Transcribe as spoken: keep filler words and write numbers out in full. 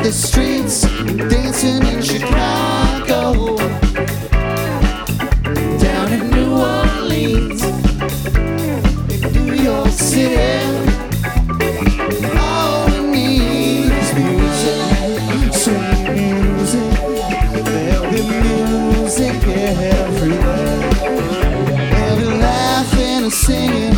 the streets, dancing in Chicago, down in New Orleans, in New York City. All we need is music, sweet music. There'll be music everywhere. There'll be laughing and singing.